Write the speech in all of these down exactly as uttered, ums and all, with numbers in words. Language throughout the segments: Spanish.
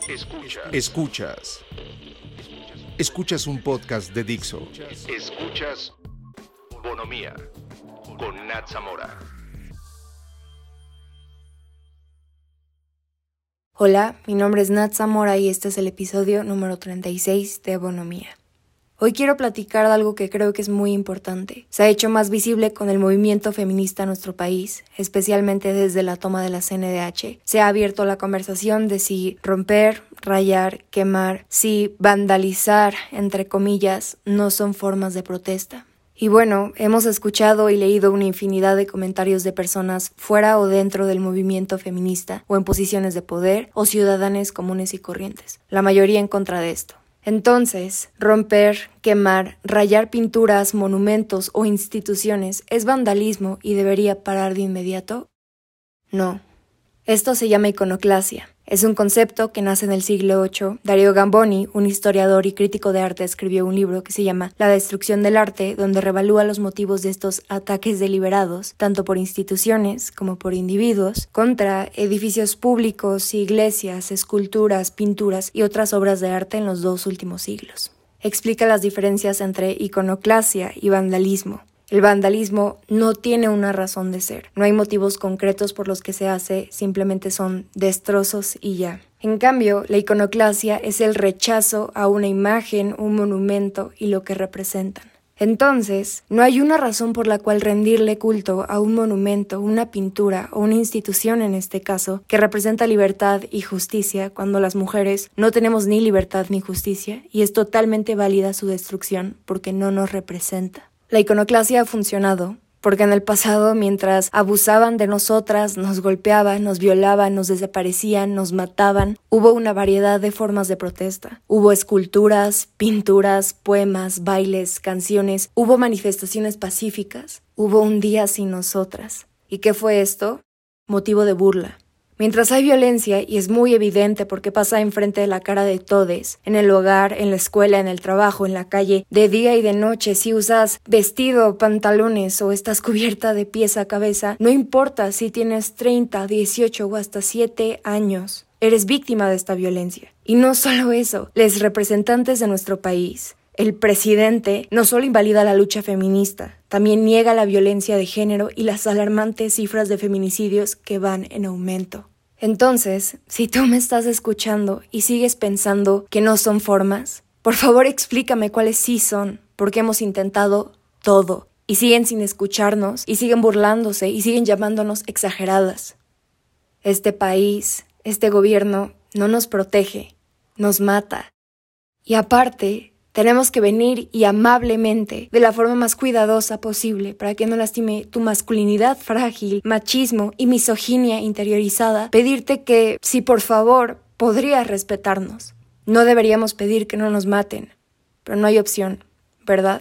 Escuchas. Escuchas. Escuchas un podcast de Dixo. Escuchas Bonomía con Nat Zamora. Hola, mi nombre es Nat Zamora y este es el episodio número treinta y seis de Bonomía. Hoy quiero platicar de algo que creo que es muy importante. Se ha hecho más visible con el movimiento feminista en nuestro país, especialmente desde la toma de la C N D H. Se ha abierto la conversación de si romper, rayar, quemar, si vandalizar, entre comillas, no son formas de protesta. Y bueno, hemos escuchado y leído una infinidad de comentarios de personas fuera o dentro del movimiento feminista, o en posiciones de poder, o ciudadanos comunes y corrientes, la mayoría en contra de esto. Entonces, romper, quemar, rayar pinturas, monumentos o instituciones ¿es vandalismo y debería parar de inmediato? No. Esto se llama iconoclasia. Es un concepto que nace en el siglo octavo. Dario Gamboni, un historiador y crítico de arte, escribió un libro que se llama La destrucción del arte, donde revalúa los motivos de estos ataques deliberados, tanto por instituciones como por individuos, contra edificios públicos, iglesias, esculturas, pinturas y otras obras de arte en los dos últimos siglos. Explica las diferencias entre iconoclasia y vandalismo. El vandalismo no tiene una razón de ser. No hay motivos concretos por los que se hace, simplemente son destrozos y ya. En cambio, la iconoclasia es el rechazo a una imagen, un monumento y lo que representan. Entonces, no hay una razón por la cual rendirle culto a un monumento, una pintura o una institución en este caso, que representa libertad y justicia cuando las mujeres no tenemos ni libertad ni justicia y es totalmente válida su destrucción porque no nos representa. La iconoclasia ha funcionado, porque en el pasado, mientras abusaban de nosotras, nos golpeaban, nos violaban, nos desaparecían, nos mataban, hubo una variedad de formas de protesta. Hubo esculturas, pinturas, poemas, bailes, canciones, hubo manifestaciones pacíficas, hubo un día sin nosotras. ¿Y qué fue esto? Motivo de burla. Mientras hay violencia, y es muy evidente porque pasa enfrente de la cara de todes, en el hogar, en la escuela, en el trabajo, en la calle, de día y de noche, si usas vestido, pantalones o estás cubierta de pies a cabeza, no importa si tienes treinta, dieciocho o hasta siete años, eres víctima de esta violencia. Y no solo eso, los representantes de nuestro país, el presidente, no solo invalida la lucha feminista, también niega la violencia de género y las alarmantes cifras de feminicidios que van en aumento. Entonces, si tú me estás escuchando y sigues pensando que no son formas, por favor explícame cuáles sí son, porque hemos intentado todo y siguen sin escucharnos y siguen burlándose y siguen llamándonos exageradas. Este país, este gobierno no nos protege, nos mata. Y aparte, tenemos que venir y amablemente, de la forma más cuidadosa posible, para que no lastime tu masculinidad frágil, machismo y misoginia interiorizada, pedirte que, si por favor, podrías respetarnos. No deberíamos pedir que no nos maten, pero no hay opción, ¿verdad?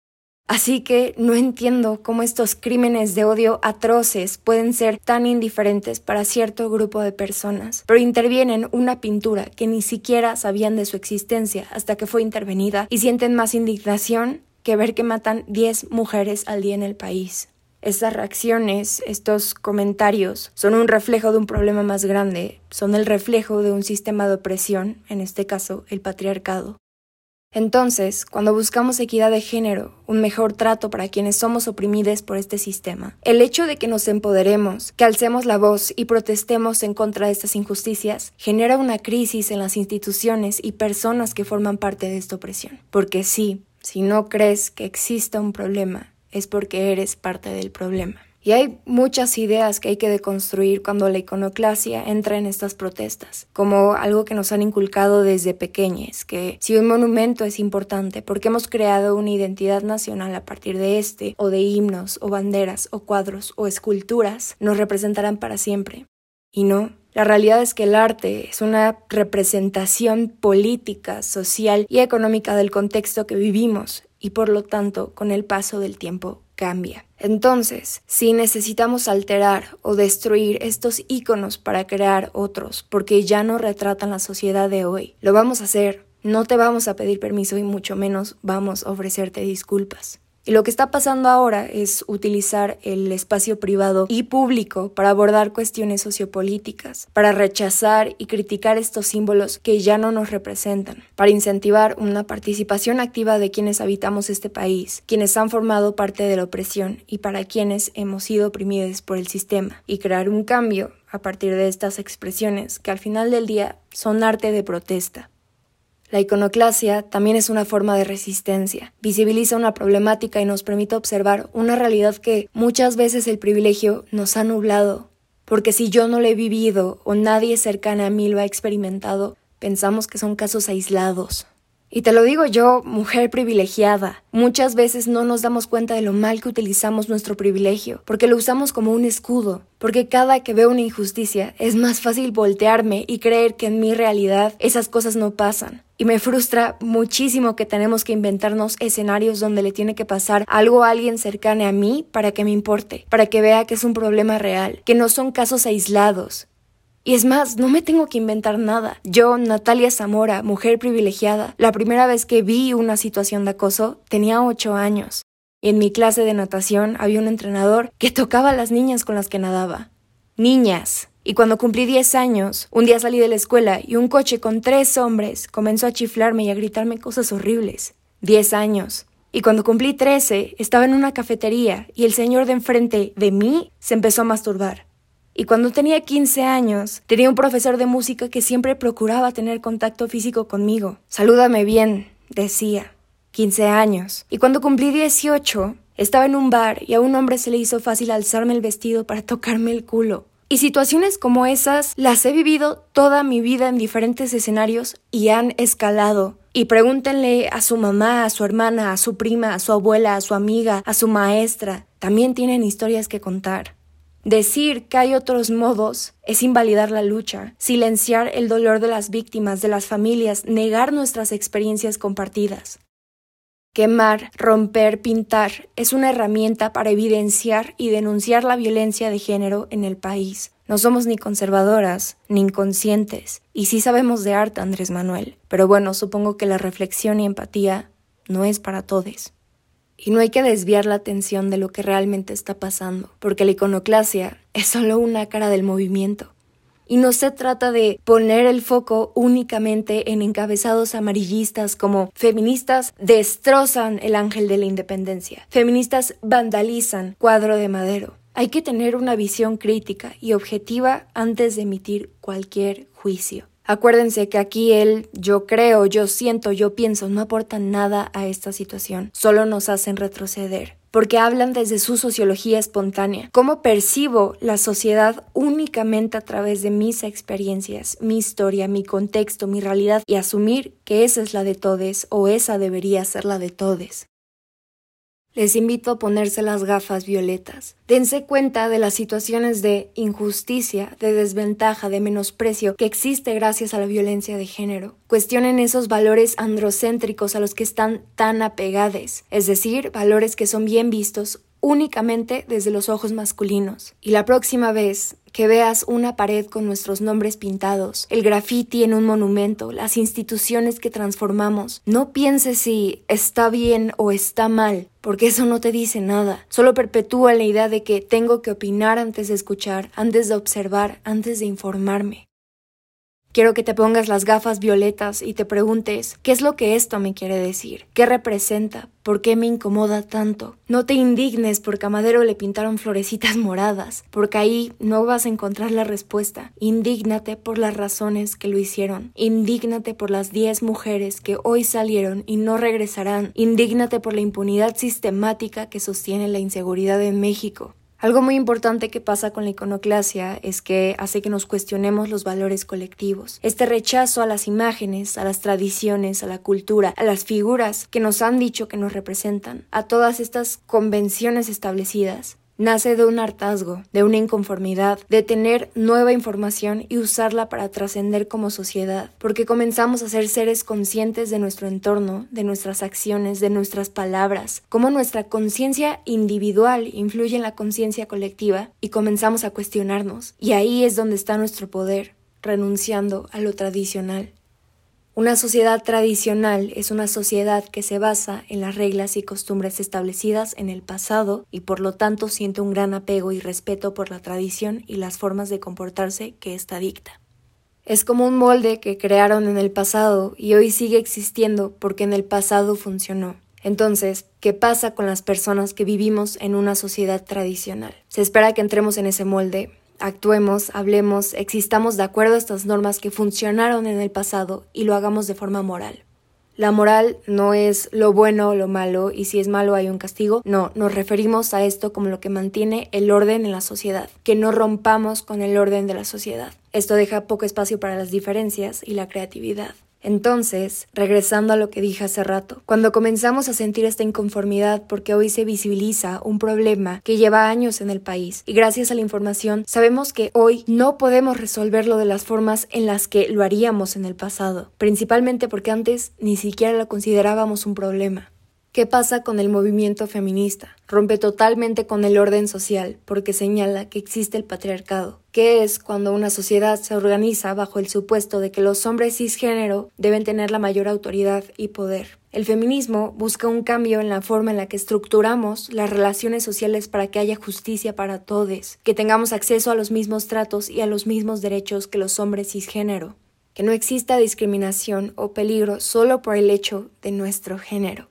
Así que no entiendo cómo estos crímenes de odio atroces pueden ser tan indiferentes para cierto grupo de personas, pero intervienen una pintura que ni siquiera sabían de su existencia hasta que fue intervenida y sienten más indignación que ver que matan diez mujeres al día en el país. Estas reacciones, estos comentarios, son un reflejo de un problema más grande, son el reflejo de un sistema de opresión, en este caso el patriarcado. Entonces, cuando buscamos equidad de género, un mejor trato para quienes somos oprimidos por este sistema, el hecho de que nos empoderemos, que alcemos la voz y protestemos en contra de estas injusticias, genera una crisis en las instituciones y personas que forman parte de esta opresión. Porque sí, si no crees que exista un problema, es porque eres parte del problema. Y hay muchas ideas que hay que deconstruir cuando la iconoclasia entra en estas protestas, como algo que nos han inculcado desde pequeñes, que si un monumento es importante porque hemos creado una identidad nacional a partir de este, o de himnos, o banderas, o cuadros, o esculturas, nos representarán para siempre. Y no, la realidad es que el arte es una representación política, social y económica del contexto que vivimos, y por lo tanto, con el paso del tiempo, cambia. Entonces, si necesitamos alterar o destruir estos íconos para crear otros, porque ya no retratan la sociedad de hoy, lo vamos a hacer. No te vamos a pedir permiso y mucho menos vamos a ofrecerte disculpas. Y lo que está pasando ahora es utilizar el espacio privado y público para abordar cuestiones sociopolíticas, para rechazar y criticar estos símbolos que ya no nos representan, para incentivar una participación activa de quienes habitamos este país, quienes han formado parte de la opresión y para quienes hemos sido oprimidos por el sistema, y crear un cambio a partir de estas expresiones que al final del día son arte de protesta. La iconoclasia también es una forma de resistencia, visibiliza una problemática y nos permite observar una realidad que muchas veces el privilegio nos ha nublado, porque si yo no lo he vivido o nadie cercana a mí lo ha experimentado, pensamos que son casos aislados. Y te lo digo yo, mujer privilegiada, muchas veces no nos damos cuenta de lo mal que utilizamos nuestro privilegio, porque lo usamos como un escudo, porque cada que veo una injusticia es más fácil voltearme y creer que en mi realidad esas cosas no pasan. Y me frustra muchísimo que tenemos que inventarnos escenarios donde le tiene que pasar algo a alguien cercano a mí para que me importe, para que vea que es un problema real, que no son casos aislados. Y es más, no me tengo que inventar nada. Yo, Natalia Zamora, mujer privilegiada, la primera vez que vi una situación de acoso tenía ocho años. Y en mi clase de natación había un entrenador que tocaba a las niñas con las que nadaba. Niñas. Y cuando cumplí diez años, un día salí de la escuela y un coche con tres hombres comenzó a chiflarme y a gritarme cosas horribles. Diez años. Y cuando cumplí trece, estaba en una cafetería y el señor de enfrente de mí se empezó a masturbar. Y cuando tenía quince años, tenía un profesor de música que siempre procuraba tener contacto físico conmigo. Salúdame bien, decía. quince años. Y cuando cumplí dieciocho, estaba en un bar y a un hombre se le hizo fácil alzarme el vestido para tocarme el culo. Y situaciones como esas las he vivido toda mi vida en diferentes escenarios y han escalado. Y pregúntenle a su mamá, a su hermana, a su prima, a su abuela, a su amiga, a su maestra. También tienen historias que contar. Decir que hay otros modos es invalidar la lucha, silenciar el dolor de las víctimas, de las familias, negar nuestras experiencias compartidas. Quemar, romper, pintar es una herramienta para evidenciar y denunciar la violencia de género en el país. No somos ni conservadoras, ni inconscientes, y sí sabemos de arte, Andrés Manuel. Pero bueno, supongo que la reflexión y empatía no es para todos. Y no hay que desviar la atención de lo que realmente está pasando, porque la iconoclasia es solo una cara del movimiento. Y no se trata de poner el foco únicamente en encabezados amarillistas como feministas destrozan el ángel de la independencia, feministas vandalizan cuadro de Madero. Hay que tener una visión crítica y objetiva antes de emitir cualquier juicio. Acuérdense que aquí él, yo creo, yo siento, yo pienso, no aportan nada a esta situación, solo nos hacen retroceder, porque hablan desde su sociología espontánea. ¿Cómo percibo la sociedad únicamente a través de mis experiencias, mi historia, mi contexto, mi realidad, y asumir que esa es la de todes o esa debería ser la de todes? Les invito a ponerse las gafas violetas. Dense cuenta de las situaciones de injusticia, de desventaja, de menosprecio que existe gracias a la violencia de género. Cuestionen esos valores androcéntricos a los que están tan apegados, es decir, valores que son bien vistos únicamente desde los ojos masculinos. Y la próxima vez que veas una pared con nuestros nombres pintados, el graffiti en un monumento, las instituciones que transformamos, no pienses si está bien o está mal, porque eso no te dice nada. Solo perpetúa la idea de que tengo que opinar antes de escuchar, antes de observar, antes de informarme. Quiero que te pongas las gafas violetas y te preguntes, ¿qué es lo que esto me quiere decir? ¿Qué representa? ¿Por qué me incomoda tanto? No te indignes porque a Madero le pintaron florecitas moradas, porque ahí no vas a encontrar la respuesta. Indígnate por las razones que lo hicieron. Indígnate por las diez mujeres que hoy salieron y no regresarán. Indígnate por la impunidad sistemática que sostiene la inseguridad en México. Algo muy importante que pasa con la iconoclasia es que hace que nos cuestionemos los valores colectivos. Este rechazo a las imágenes, a las tradiciones, a la cultura, a las figuras que nos han dicho que nos representan, a todas estas convenciones establecidas, nace de un hartazgo, de una inconformidad, de tener nueva información y usarla para trascender como sociedad, porque comenzamos a ser seres conscientes de nuestro entorno, de nuestras acciones, de nuestras palabras, cómo nuestra conciencia individual influye en la conciencia colectiva y comenzamos a cuestionarnos. Y ahí es donde está nuestro poder, renunciando a lo tradicional. Una sociedad tradicional es una sociedad que se basa en las reglas y costumbres establecidas en el pasado y por lo tanto siente un gran apego y respeto por la tradición y las formas de comportarse que ésta dicta. Es como un molde que crearon en el pasado y hoy sigue existiendo porque en el pasado funcionó. Entonces, ¿qué pasa con las personas que vivimos en una sociedad tradicional? Se espera que entremos en ese molde, actuemos, hablemos, existamos de acuerdo a estas normas que funcionaron en el pasado y lo hagamos de forma moral. La moral no es lo bueno o lo malo y si es malo hay un castigo. No, nos referimos a esto como lo que mantiene el orden en la sociedad, que no rompamos con el orden de la sociedad. Esto deja poco espacio para las diferencias y la creatividad. Entonces, regresando a lo que dije hace rato, cuando comenzamos a sentir esta inconformidad porque hoy se visibiliza un problema que lleva años en el país y gracias a la información sabemos que hoy no podemos resolverlo de las formas en las que lo haríamos en el pasado, principalmente porque antes ni siquiera lo considerábamos un problema. ¿Qué pasa con el movimiento feminista? Rompe totalmente con el orden social porque señala que existe el patriarcado, que es cuando una sociedad se organiza bajo el supuesto de que los hombres cisgénero deben tener la mayor autoridad y poder. El feminismo busca un cambio en la forma en la que estructuramos las relaciones sociales para que haya justicia para todos, que tengamos acceso a los mismos tratos y a los mismos derechos que los hombres cisgénero, que no exista discriminación o peligro solo por el hecho de nuestro género.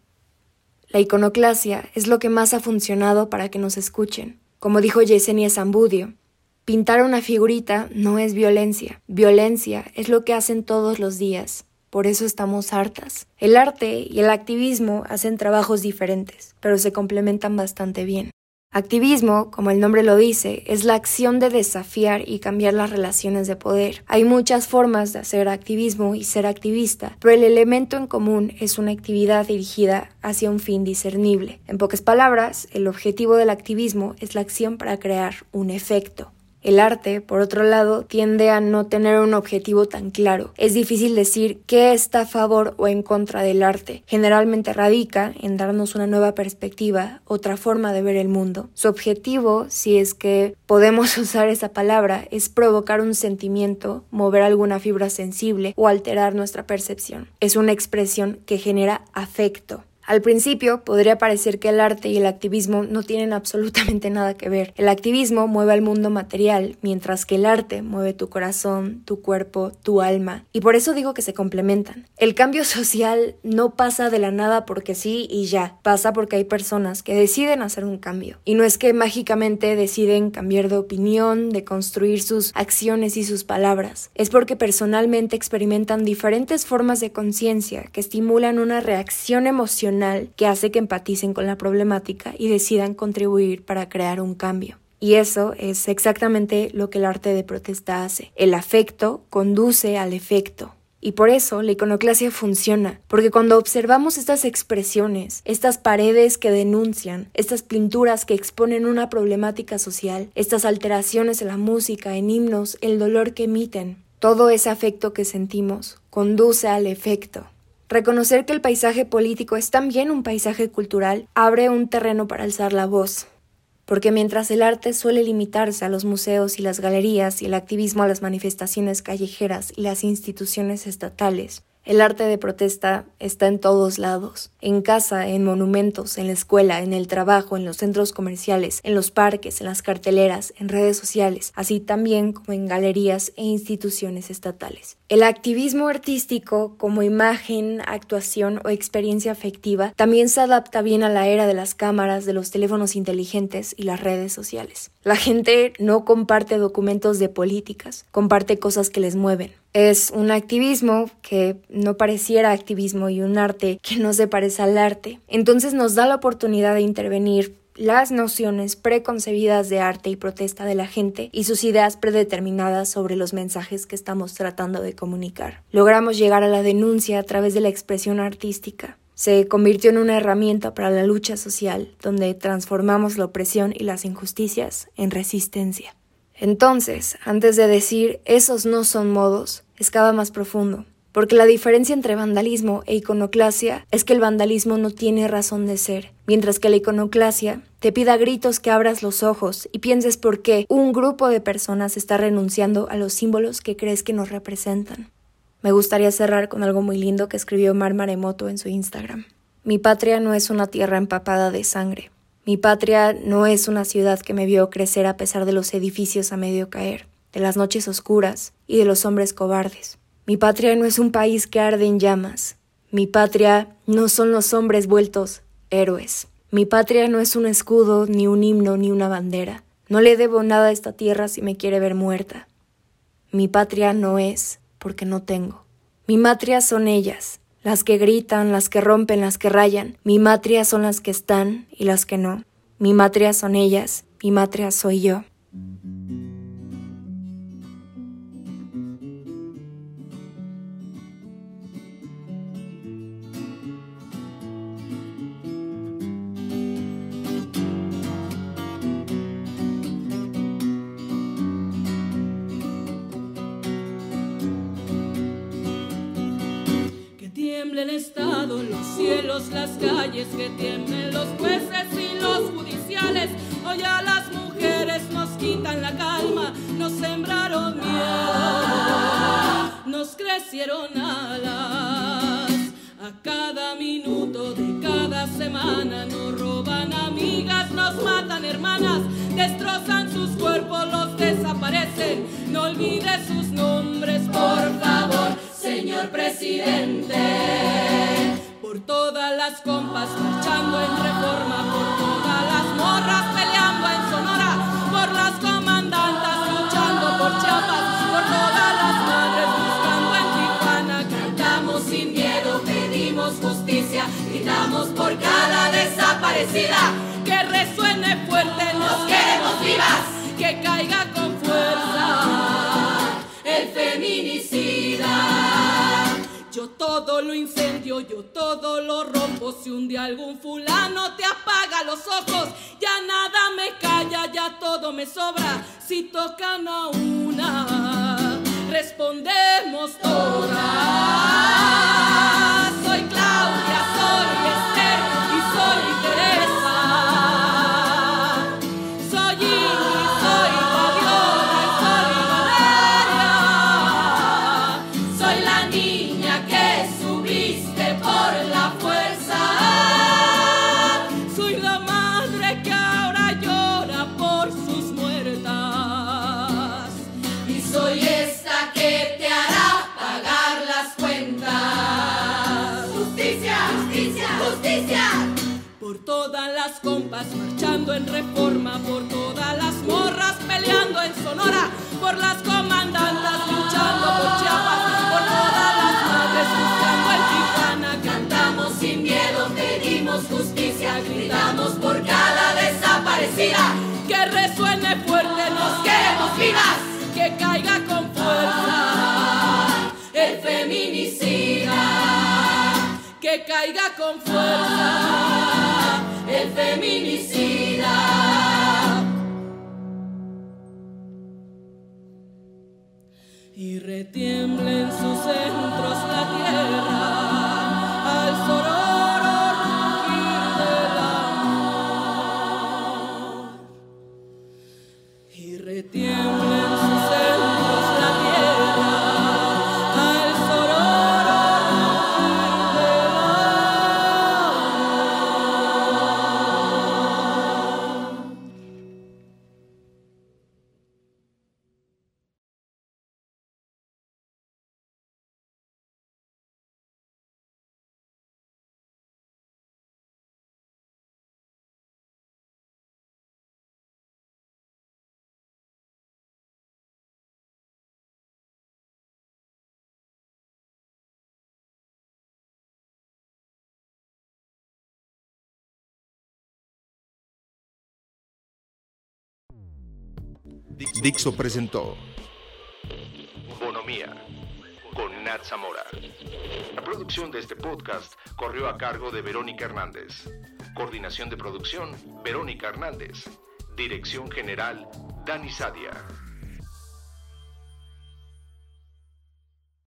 La iconoclasia es lo que más ha funcionado para que nos escuchen. Como dijo Yesenia Zambudio, pintar una figurita no es violencia. Violencia es lo que hacen todos los días. Por eso estamos hartas. El arte y el activismo hacen trabajos diferentes, pero se complementan bastante bien. Activismo, como el nombre lo dice, es la acción de desafiar y cambiar las relaciones de poder. Hay muchas formas de hacer activismo y ser activista, pero el elemento en común es una actividad dirigida hacia un fin discernible. En pocas palabras, el objetivo del activismo es la acción para crear un efecto. El arte, por otro lado, tiende a no tener un objetivo tan claro. Es difícil decir qué está a favor o en contra del arte. Generalmente radica en darnos una nueva perspectiva, otra forma de ver el mundo. Su objetivo, si es que podemos usar esa palabra, es provocar un sentimiento, mover alguna fibra sensible o alterar nuestra percepción. Es una expresión que genera afecto. Al principio podría parecer que el arte y el activismo no tienen absolutamente nada que ver. El activismo mueve al mundo material, mientras que el arte mueve tu corazón, tu cuerpo, tu alma. Y por eso digo que se complementan. El cambio social no pasa de la nada porque sí y ya. Pasa porque hay personas que deciden hacer un cambio. Y no es que mágicamente deciden cambiar de opinión, de construir sus acciones y sus palabras. Es porque personalmente experimentan diferentes formas de conciencia que estimulan una reacción emocional que hace que empaticen con la problemática y decidan contribuir para crear un cambio. Y eso es exactamente lo que el arte de protesta hace. El afecto conduce al efecto. Y por eso la iconoclasia funciona, porque cuando observamos estas expresiones, estas paredes que denuncian, estas pinturas que exponen una problemática social, estas alteraciones en la música, en himnos, el dolor que emiten, todo ese afecto que sentimos conduce al efecto. Reconocer que el paisaje político es también un paisaje cultural abre un terreno para alzar la voz, porque mientras el arte suele limitarse a los museos y las galerías y el activismo a las manifestaciones callejeras y las instituciones estatales, el arte de protesta está en todos lados, en casa, en monumentos, en la escuela, en el trabajo, en los centros comerciales, en los parques, en las carteleras, en redes sociales, así también como en galerías e instituciones estatales. El activismo artístico, como imagen, actuación o experiencia afectiva, también se adapta bien a la era de las cámaras, de los teléfonos inteligentes y las redes sociales. La gente no comparte documentos de políticas, comparte cosas que les mueven. Es un activismo que no pareciera activismo y un arte que no se parece al arte. Entonces nos da la oportunidad de intervenir las nociones preconcebidas de arte y protesta de la gente y sus ideas predeterminadas sobre los mensajes que estamos tratando de comunicar. Logramos llegar a la denuncia a través de la expresión artística. Se convirtió en una herramienta para la lucha social, donde transformamos la opresión y las injusticias en resistencia. Entonces, antes de decir esos no son modos, excava más profundo, porque la diferencia entre vandalismo e iconoclasia es que el vandalismo no tiene razón de ser, mientras que la iconoclasia te pide a gritos que abras los ojos y pienses por qué un grupo de personas está renunciando a los símbolos que crees que nos representan. Me gustaría cerrar con algo muy lindo que escribió Mar Maremoto en su Instagram. Mi patria no es una tierra empapada de sangre. Mi patria no es una ciudad que me vio crecer a pesar de los edificios a medio caer, de las noches oscuras y de los hombres cobardes. Mi patria no es un país que arde en llamas. Mi patria no son los hombres vueltos héroes. Mi patria no es un escudo, ni un himno, ni una bandera. No le debo nada a esta tierra si me quiere ver muerta. Mi patria no es, porque no tengo. Mi matria son ellas, las que gritan, las que rompen, las que rayan. Mi matria son las que están y las que no. Mi matria son ellas, mi matria soy yo. El Estado, los cielos, las calles, que tiemblen los jueces y los judiciales. Hoy a las mujeres nos quitan la calma, nos sembraron miedo, nos crecieron alas. A cada minuto de cada semana nos roban amigas, nos matan hermanas, destrozan sus cuerpos, los desaparecen. No olvides sus nombres, por favor, señor presidente. Por todas las compas marchando en Reforma, por todas las morras peleando en Sonora, por las comandantas luchando por Chiapas, por todas las madres buscando en Tijuana. Cantamos sin miedo, pedimos justicia, gritamos por cada desaparecida. Que resuene fuerte, nos queremos vivas, que caiga con fuerza el feminicida. Yo todo lo incendio, yo todo lo rompo. Si un día algún fulano te apaga los ojos, ya nada me calla, ya todo me sobra. Si tocan a una, respondemos todas. Soy Claudia, soy Esther y soy Teresa. Soy Ingrid, soy Fabiola y soy Valeria. Soy la niña que subiste por la fuerza. Soy la madre que ahora llora por sus muertas. Y soy esta que te hará pagar las cuentas. Justicia, justicia, justicia. Por todas las compas marchando en Reforma, por todas las morras peleando en Sonora, por las comandantas luchando por Chiapas, por todas las madres buscando en Tijuana. Cantamos sin miedo, pedimos justicia, gritamos por cada desaparecida. Que resuene fuerte, nos queremos vivas, que caiga con fuerza el feminicida. Que caiga con fuerza el feminicida. Y retiembla en sus centros la tierra al sororo rugir del amor. Y retiembla en sus centros la tierra al sororo rugir del amor. Dixo presentó Bonomía con Nat Zamora. La producción de este podcast corrió a cargo de Verónica Hernández. Coordinación de producción, Verónica Hernández. Dirección general, Dani Sadia.